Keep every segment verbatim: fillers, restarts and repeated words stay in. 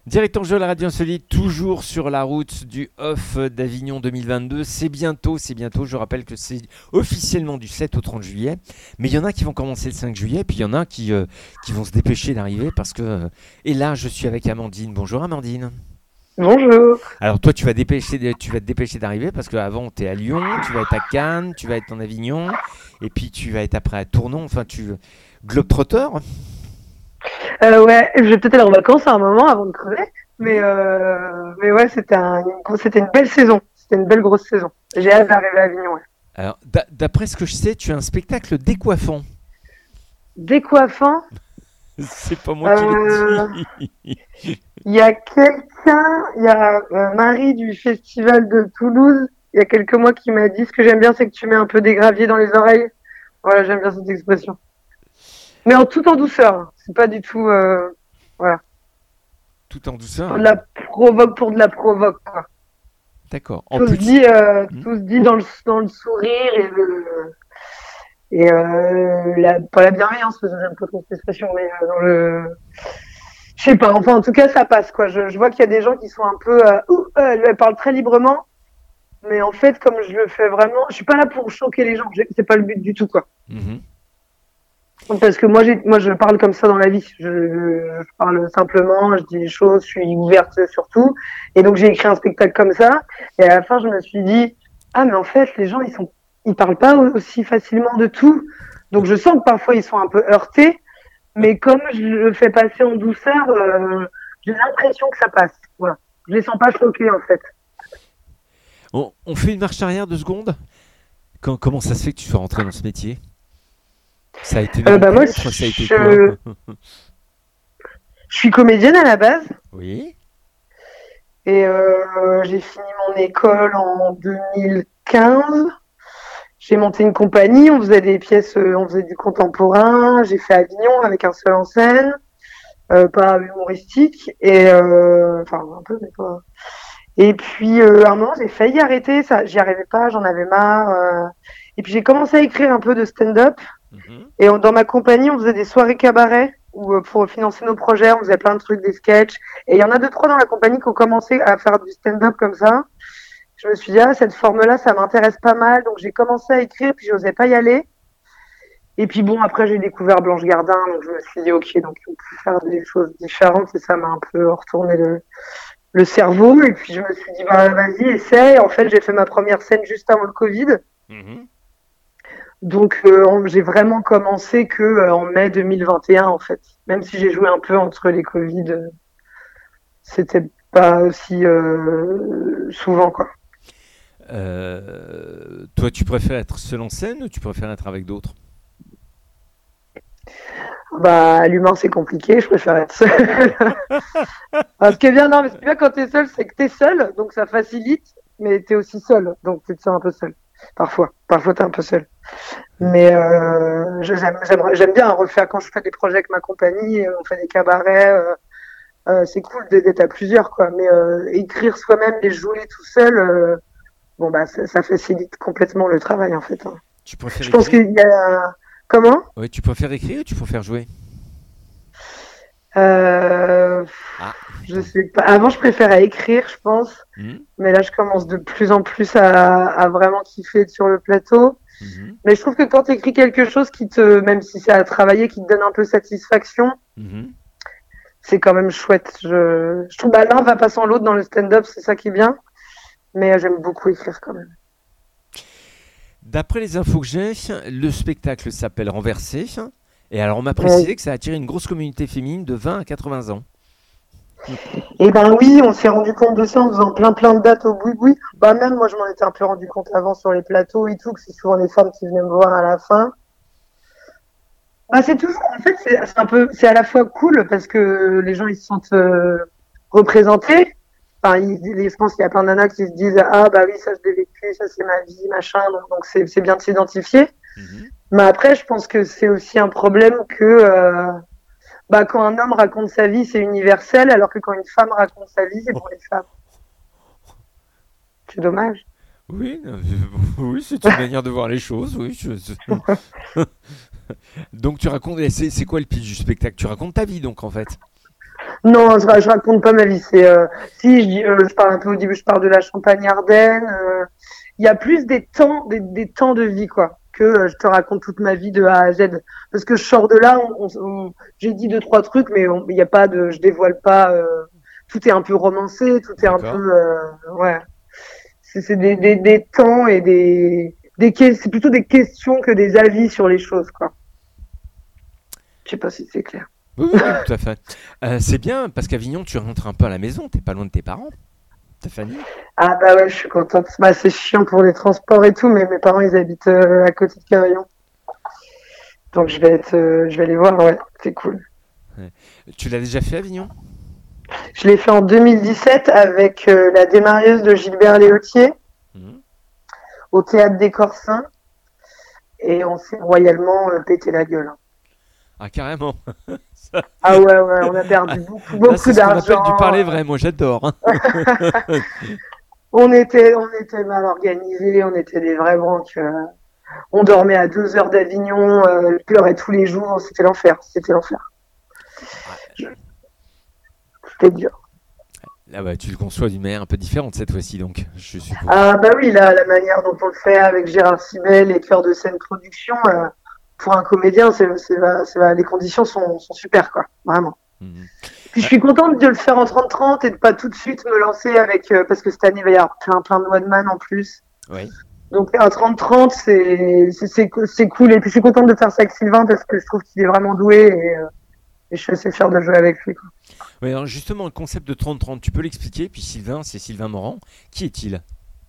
Directeur jeu à la radio insolite, toujours sur la route du Off d'Avignon deux mille vingt-deux. C'est bientôt, c'est bientôt. Je rappelle que c'est officiellement du sept au trente juillet. Mais il y en a qui vont commencer le cinq juillet, puis il y en a qui, euh, qui vont se dépêcher d'arriver parce que. euh, Et là, je suis avec Amandine. Bonjour Amandine. Bonjour. Alors toi, tu vas, dépêcher, tu vas te dépêcher d'arriver parce qu'avant, tu es à Lyon, tu vas être à Cannes, tu vas être en Avignon, et puis tu vas être après à Tournon. Enfin, tu. Globetrotter. Euh, ouais, je vais peut-être aller en vacances à un moment avant de crever, mais euh, mais ouais, c'était un, c'était une belle saison, c'était une belle grosse saison. J'ai hâte d'arriver à Avignon. Ouais. Alors, d'a- d'après ce que je sais, tu as un spectacle décoiffant. Décoiffant, C'est pas moi qui euh, l'ai dit. il y a quelqu'un, il y a euh, Marie du festival de Toulouse, il y a quelques mois qui m'a dit ce que j'aime bien, c'est que tu mets un peu des graviers dans les oreilles. Voilà, j'aime bien cette expression. Mais en tout en douceur, hein. C'est pas du tout, euh, voilà, Tout en de douceur. la provoque pour de la provoque, quoi. D'accord. En Tout se plus, dit, euh, hmm, tout se dit dans le, dans le sourire et le, et euh, la, pas la bienveillance, parce que j'aime pas trop cette expression, mais euh, dans le, je sais pas, enfin en tout cas ça passe quoi. Je, je vois qu'il y a des gens qui sont un peu, euh, ouh, euh, elle parle très librement, mais en fait comme je le fais vraiment, je suis pas là pour choquer les gens, j'ai- c'est pas le but du tout quoi. mhm. Parce que moi, j'ai, moi, je parle comme ça dans la vie. Je, je parle simplement, je dis les choses, je suis ouverte sur tout. Et donc, j'ai écrit un spectacle comme ça. Et à la fin, je me suis dit, ah, mais en fait, les gens, ils sont, ils parlent pas aussi facilement de tout. Donc, je sens que parfois, ils sont un peu heurtés. Mais comme je le fais passer en douceur, euh, j'ai l'impression que ça passe. Voilà. Je les sens pas choqués, en fait. On, on fait une marche arrière deux secondes. Com- comment ça se fait que tu sois rentré dans ce métier? Ça a été une Euh, bah, moi, rencontre, ça a été quoi? je, je suis comédienne à la base. Oui. Et euh, j'ai fini mon école en deux mille quinze. J'ai monté une compagnie, on faisait des pièces, euh, on faisait du contemporain. J'ai fait Avignon avec un seul en scène, euh, pas humoristique, et euh, enfin un peu, mais pas. Et puis euh, à un moment, j'ai failli arrêter, ça, j'y arrivais pas, j'en avais marre. euh. Et puis j'ai commencé à écrire un peu de stand-up. Mhm. Et on- dans ma compagnie, on faisait des soirées cabaret où euh, pour financer nos projets, on faisait plein de trucs, des sketchs. Et il y en a deux, trois dans la compagnie qui ont commencé à faire du stand-up comme ça. Je me suis dit, ah, cette forme-là, ça m'intéresse pas mal. Donc j'ai commencé à écrire, puis j'osais pas y aller. Et puis bon, après, j'ai découvert Blanche Gardin, donc je me suis dit, ok, donc on peut faire des choses différentes. Et ça m'a un peu retourné le, le cerveau. Et puis je me suis dit, bah vas-y, essaye. En fait, j'ai fait ma première scène juste avant le Covid. Mhm. Donc euh, on- j'ai vraiment commencé que euh, en mai deux mille vingt et un en fait. Même si j'ai joué un peu entre les Covid, euh, c'était pas aussi euh, souvent quoi. Euh, toi, tu préfères être seul en scène ou tu préfères être avec d'autres? Bah l'humain c'est compliqué, je préfère être seul. Ah, ce qui est bien, non mais ce qui est bien quand t'es seul, c'est que t'es seul, donc ça facilite, mais t'es aussi seul, donc tu te sens un peu seul. Parfois, parfois t'es un peu seul. Mais euh, je- j'aime, j'aimerais- j'aime bien refaire quand je fais des projets avec ma compagnie, euh, on fait des cabarets. euh, Euh, c'est cool d'être à plusieurs, quoi. Mais euh, écrire soi-même et jouer tout seul, euh, bon bah ça, ça facilite complètement le travail en fait. Hein. Tu préfères Je pense écrire? qu'il y a comment Oui, tu préfères écrire ou tu préfères jouer? euh, Ah, je attends. sais pas. Avant, je préférais écrire, je pense, Mhm. mais là, je commence de plus en plus à, à vraiment kiffer être sur le plateau. Mhm. Mais je trouve que quand tu écris quelque chose qui te, même si c'est à travailler, qui te donne un peu satisfaction, Mhm. c'est quand même chouette. Je, je trouve bah, l'un va pas sans l'autre dans le stand-up, c'est ça qui est bien. Mais euh, j'aime beaucoup écrire quand même. D'après les infos que j'ai, le spectacle s'appelle Renversé. Et alors, on m'a Ouais. précisé que ça a attiré une grosse communauté féminine de vingt à quatre-vingts ans. Et ben oui, on s'est rendu compte de ça en faisant plein plein de dates au boui-boui. Bah même moi je m'en étais un peu rendu compte avant sur les plateaux et tout, que c'est souvent les femmes qui venaient me voir à la fin. Bah c'est toujours, en fait c'est c'est un peu, c'est à la fois cool parce que les gens ils se sentent euh, représentés. Enfin, ils, ils- je pense qu'il y a plein de nanas qui se disent ah bah oui ça je l'ai vécu, ça c'est ma vie, machin. Donc donc c'est c'est bien de s'identifier. Mhm. Mais après je pense que c'est aussi un problème que euh, bah quand un homme raconte sa vie c'est universel, alors que quand une femme raconte sa vie c'est pour les femmes. C'est dommage. Oui, euh, oui, c'est une manière de voir les choses. Oui, je- je- donc tu racontes, et c'est c'est quoi le pitch du spectacle? Tu racontes ta vie donc en fait. Non, je, ra- je raconte pas ma vie. C'est euh, si je, dis, euh, je parle un peu au début, je parle de la Champagne-Ardenne. euh, Il y a plus des temps, des, des temps de vie quoi, que euh, je te raconte toute ma vie de A à Z. Parce que je sors de là, on, on- on- j'ai dit deux trois trucs, mais on- il y a pas de, je dévoile pas. euh, tout est un peu romancé, tout est un peu, D'accord. euh, ouais. C'est c'est des, des, des temps et des, des que- c'est plutôt des questions que des avis sur les choses quoi. Je sais pas si c'est clair. Oui, oui, oui, tout à fait. Euh, c'est bien parce qu'Avignon, tu rentres un peu à la maison, t'es pas loin de tes parents, ta famille. Ah bah ouais, je suis contente. Bah c'est chiant pour les transports et tout, mais mes parents ils habitent euh, à côté de Cavaillon. Donc je vais être, euh, je vais les voir, ouais, c'est cool. Ouais. Tu l'as déjà fait, Avignon? Je l'ai fait en deux mille dix-sept avec euh, la démarieuse de Gilbert Léautier Mhm. au théâtre des Corsins et on s'est royalement euh, pété la gueule. Ah, carrément. Ça- Ah ouais, ouais, on a Ah, perdu beaucoup, là, beaucoup c'est ce qu'on appelle du d'argent. parler vrai. Moi, j'adore, hein. On était, on était mal organisés, on était des vrais branques. euh. On dormait à deux heures d'Avignon, euh, je pleurais tous les jours, c'était l'enfer, c'était l'enfer. Ah, C'était dur. là, bah, tu le conçois d'une manière un peu différente cette fois-ci, donc, je suppose. Ah bah oui, la, la manière dont on le fait avec Gérard Sibel et Cœur de scène production, euh, pour un comédien, c'est, c'est, c'est, les conditions sont, sont super, quoi, vraiment. Mhm. Puis je Ah, suis contente de le faire en trente trente et de pas tout de suite me lancer avec, euh, parce que cette année il va y avoir plein plein de one man en plus. oui. Donc un trente trente c'est, c'est, c'est, c'est cool. Et puis je suis contente de faire ça avec Sylvain parce que je trouve qu'il est vraiment doué et, euh, et je suis assez fière de jouer avec lui, quoi. Oui, alors justement, le concept de trente trente, tu peux l'expliquer? Puis Sylvain, c'est Sylvain Morand. Qui est-il?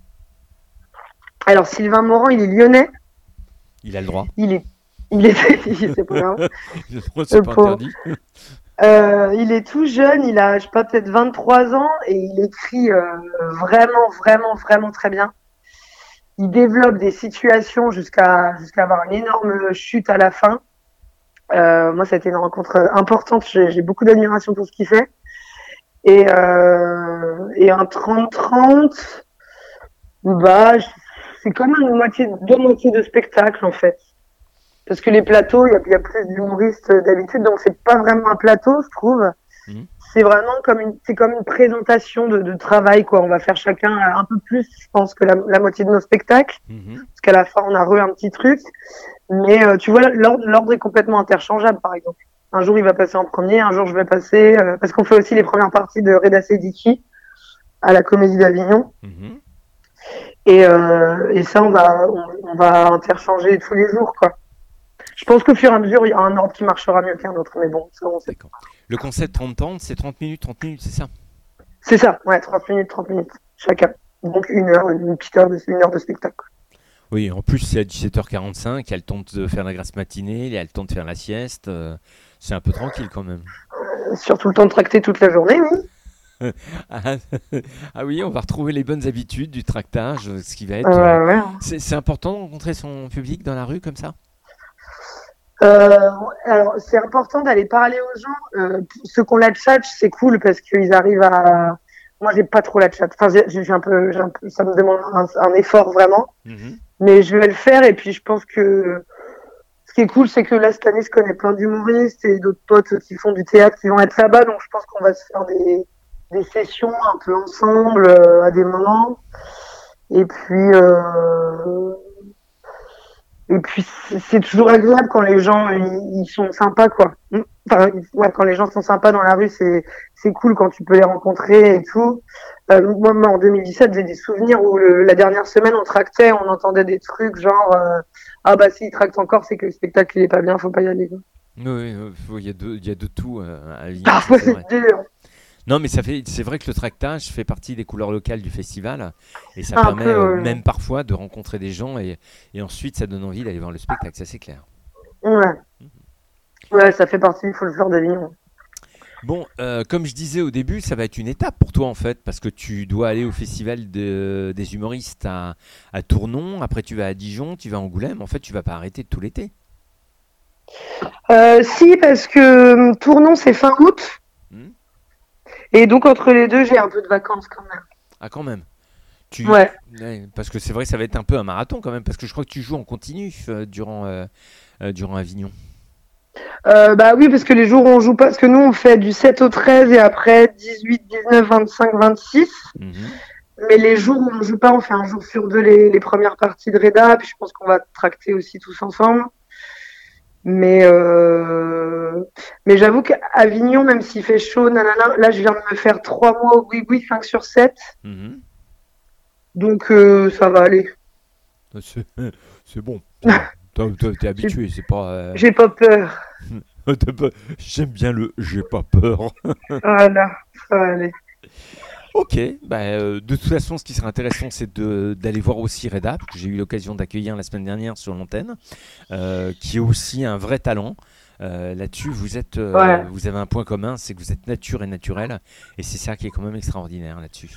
Alors Sylvain Morand, il est lyonnais, Il a le droit. il est, il est, c'est pas grave, Le droit, c'est le pas pauvre. interdit. Euh, il est tout jeune, il a, je sais pas, peut-être vingt-trois ans et il écrit euh, vraiment, vraiment, vraiment très bien. Il développe des situations jusqu'à jusqu'à avoir une énorme chute à la fin. Euh, moi, ça a été une rencontre importante. J'ai, j'ai beaucoup d'admiration pour ce qu'il fait. Et, euh, et un trente trente, bah, c'est comme une moitié, deux moitiés de spectacle en fait. Parce que les plateaux, il y a, il y a plus d'humoristes d'habitude, donc c'est pas vraiment un plateau, je trouve. Mhm. C'est vraiment comme une, c'est comme une présentation de, de travail, quoi. On va faire chacun un peu plus, je pense, que la, la moitié de nos spectacles. Mhm. Parce qu'à la fin, on a re un petit truc. Mais euh, tu vois, l'ordre, l'ordre est complètement interchangeable, par exemple. Un jour, il va passer en premier, un jour, je vais passer, euh, parce qu'on fait aussi les premières parties de Reda Sediki à la Comédie d'Avignon. Mhm. Et, euh, et ça, on va, on, on va interchanger tous les jours, quoi. Je pense qu'au fur et à mesure, il y a un ordre qui marchera mieux qu'un autre, mais bon, ça, on sait. D'accord. Le concept trente trente, c'est trente minutes, trente minutes, c'est ça? C'est ça, ouais, trente minutes, trente minutes, chacun. Donc une heure, une petite heure de, une heure de spectacle. Oui, en plus, c'est à dix-sept heures quarante-cinq, il y a le temps de faire la grasse matinée, il y a le temps de faire la sieste. euh, c'est un peu tranquille quand même. Euh, surtout le temps de tracter toute la journée, oui. Ah, ah oui, on va retrouver les bonnes habitudes du tractage, ce qui va être. euh, Euh, ouais. c'est, c'est important de rencontrer son public dans la rue comme ça? Euh, alors, c'est important d'aller parler aux gens. Euh, ceux qui ont la tchatch, c'est cool parce qu'ils arrivent à. Moi, j'ai pas trop la tchatch. Enfin, j'ai, j'ai un peu, j'ai un peu, ça me demande un, un effort vraiment, Mhm. mais je vais le faire. Et puis, je pense que ce qui est cool, c'est que là cette année, je connais plein d'humoristes et d'autres potes qui font du théâtre qui vont être là-bas. Donc, je pense qu'on va se faire des, des sessions un peu ensemble euh, à des moments. Et puis. Euh, Et puis c'est c'est toujours agréable quand les gens ils, ils sont sympas quoi. Enfin, ouais, quand les gens sont sympas dans la rue, c'est c'est cool quand tu peux les rencontrer et tout. Euh, moi, moi, en deux mille dix-sept, j'ai des souvenirs où le, la dernière semaine on tractait, on entendait des trucs genre euh, ah bah s'il tracte encore, c'est que le spectacle il est pas bien, faut pas y aller, quoi. Oui, oui, oui, faut- il y a de, il y a de tout euh, à Avignon, ça Parfois c'est vrai. c'est dur, Non, mais ça fait, c'est vrai que le tractage fait partie des couleurs locales du festival et ça un permet peu. euh, Euh, même parfois de rencontrer des gens et, et ensuite ça donne envie d'aller voir le spectacle, ça c'est clair. ouais, ouais, ça fait partie du folklore d'Avignon. Bon, euh, comme je disais au début, ça va être une étape pour toi en fait, parce que tu dois aller au festival de- des humoristes à, à Tournon, après tu vas à Dijon, tu vas à Angoulême, en fait tu vas pas arrêter tout l'été. Euh, si parce que euh, Tournon c'est fin août Hmm. et donc entre les deux j'ai un peu de vacances quand même. Ah quand même. Tu, Ouais. ouais, parce que c'est vrai que ça va être un peu un marathon quand même, parce que je crois que tu joues en continu euh, durant, euh, euh, durant Avignon. Euh, bah oui, parce que les jours où on joue pas, parce que nous on fait du sept au treize et après dix-huit, dix-neuf, vingt-cinq, vingt-six. Mhm. Mais les jours où on joue pas, on fait un jour sur deux les, les premières parties de Reda, puis je pense qu'on va tracter aussi tous ensemble. Mais euh... mais j'avoue qu'à Avignon, même s'il fait chaud, nanana, là je viens de me faire trois mois au Boui-Boui, cinq sur sept. Mhm. Donc euh, ça va aller. C'est, c'est bon. T'es, t'es- t'es- t'es J'ai habitué, c'est pas. euh, j'ai pas peur. t'es pas- J'aime bien le j'ai pas peur. Voilà, ça va aller. Ok, bah, euh, de toute façon, ce qui serait intéressant, c'est de, d'aller voir aussi Reda, que j'ai eu l'occasion d'accueillir la semaine dernière sur l'antenne, euh, qui est aussi un vrai talent. Euh, là-dessus, vous êtes, euh, Ouais. vous avez un point commun, c'est que vous êtes nature et naturel, et c'est ça qui est quand même extraordinaire là-dessus.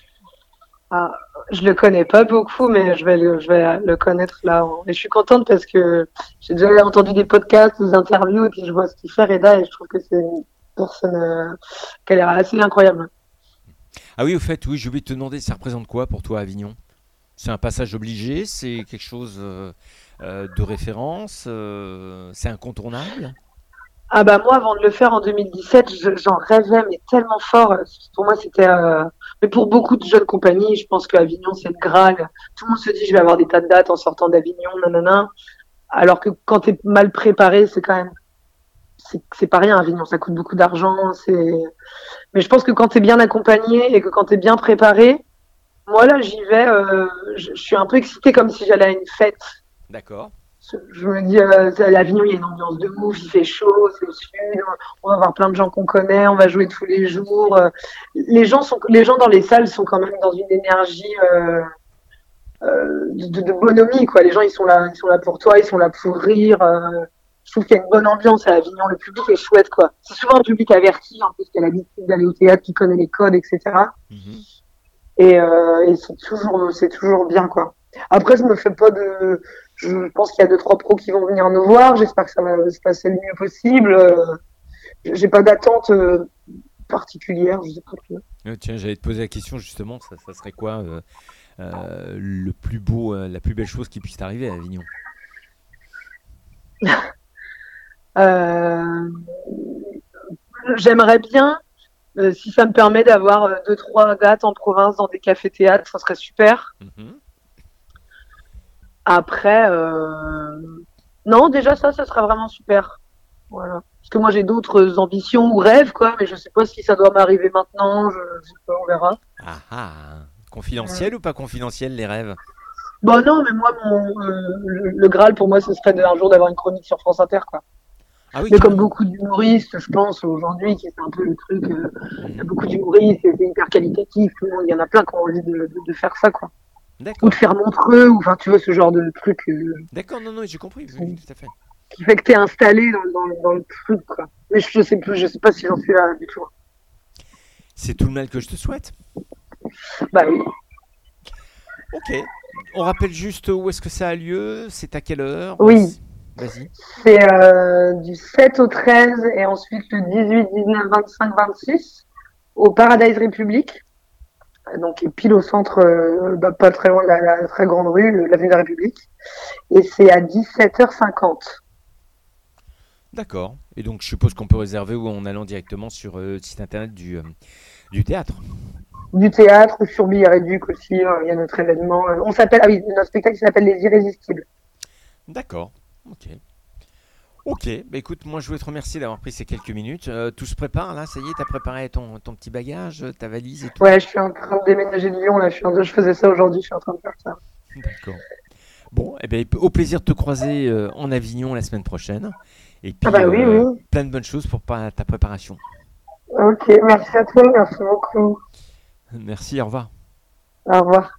Ah, je le connais pas beaucoup, mais je vais le, je vais le connaître là. Et je suis contente parce que j'ai déjà entendu des podcasts, des interviews, et puis je vois ce qu'il fait, Reda, et je trouve que c'est une personne euh, qui a l'air assez incroyable. Ah oui, au fait, oui, j'ai oublié de te demander, ça représente quoi pour toi Avignon? C'est un passage obligé, c'est quelque chose euh, euh, de référence, euh, c'est incontournable? Ah bah moi, avant de le faire en deux mille dix-sept, je- j'en rêvais, mais tellement fort. Pour moi, c'était... euh, Mais pour beaucoup de jeunes compagnies, je pense qu'Avignon, c'est le Graal. Tout le monde se dit, je vais avoir des tas de dates en sortant d'Avignon, nanana. Alors que quand t'es mal préparé, c'est quand même... C'est c'est pas rien, Avignon, ça coûte beaucoup d'argent. C'est... Mais je pense que quand t'es bien accompagné et que quand t'es bien préparé, moi là, j'y vais, euh, je, je suis un peu excitée comme si j'allais à une fête. D'accord. Je, je me dis, euh, à l'Avignon, il y a une ambiance de ouf, il fait chaud, c'est au sud, on va voir plein de gens qu'on connaît, on va jouer tous les jours. euh. Les gens sont, les gens dans les salles sont quand même dans une énergie euh, euh, de, de bonhomie, quoi. Les gens, ils sont là, ils sont là pour toi, ils sont là pour rire. euh. Je trouve qu'il y a une bonne ambiance à Avignon. Le public est chouette, quoi. C'est souvent un public averti, en plus, qui a l'habitude d'aller au théâtre, qui connaît les codes, et cetera. Mhm. Et, euh, et c'est toujours, c'est toujours bien, quoi. Après, je me fais pas de, je pense qu'il y a deux, trois pros qui vont venir nous voir. J'espère que ça va se passer le mieux possible. Euh, j'ai pas d'attente euh, particulière. Je sais pas trop. Euh, tiens, j'allais te poser la question justement, ça, ça serait quoi euh, euh, le plus beau, euh, la plus belle chose qui puisse t'arriver à Avignon? Euh, j'aimerais bien, euh, si ça me permet d'avoir euh, deux, trois dates en province dans des cafés-théâtres, ça serait super. Mhm. Après, euh, non, déjà ça, ça serait vraiment super. Voilà. Parce que moi, j'ai d'autres ambitions ou rêves, quoi, mais je sais pas si ça doit m'arriver maintenant. Je, je sais pas, on verra. Ah ah, confidentiel ou pas confidentiel les rêves? Bon, non, mais moi, mon, euh, le, le Graal, pour moi, ce serait de- un jour d'avoir une chronique sur France Inter, quoi. Ah oui, Mais comme carrément. beaucoup d'humoristes, je pense, aujourd'hui, qui c'est un peu le truc, euh, il y a Mhm. beaucoup d'humoristes, et c'est hyper qualitatif, tout le monde, il y en a plein qui ont envie de, de, de faire ça, quoi. Ou de D'accord. faire Montreux, ou enfin, tu vois, ce genre de truc euh, D'accord, non, non, j'ai compris, oui, oui, tout à fait. qui fait que t'es installé dans, dans, dans le truc, quoi. Mais je, je sais plus, je sais pas si j'en suis là du tout. C'est tout le mal que je te souhaite. Bah oui. Ok. On rappelle juste où est-ce que ça a lieu, c'est à quelle heure? Oui, C'est- Vas-y. c'est euh, du sept au treize et ensuite le dix-huit, dix-neuf, vingt-cinq, vingt-six au Paradise République. Donc pile au centre, euh, bah, pas très loin de la, la très grande rue, le- l'avenue de la République. Et c'est à dix-sept heures cinquante. D'accord. Et donc je suppose qu'on peut réserver ou en allant directement sur euh, le site internet du, euh, du théâtre. Du théâtre, sur Billet Réduc aussi, euh, il y a notre événement. Euh, on s'appelle, ah oui, notre spectacle s'appelle Les Irrésistibles. D'accord. Ok. Ok. Bah écoute, moi je voulais te remercier d'avoir pris ces quelques minutes. Euh, tout se prépare là, ça y est, t'as préparé ton, ton petit bagage, ta valise et tout? Ouais, je suis en train de déménager de Lyon, là, je, suis en, je faisais ça aujourd'hui, je suis en train de faire ça. D'accord. Bon, eh ben, au plaisir de te croiser euh, en Avignon la semaine prochaine. Et Ah puis, bah oui, euh, oui. plein de bonnes choses pour pa- ta préparation. Ok, merci à toi, merci beaucoup. Merci, au revoir. Au revoir.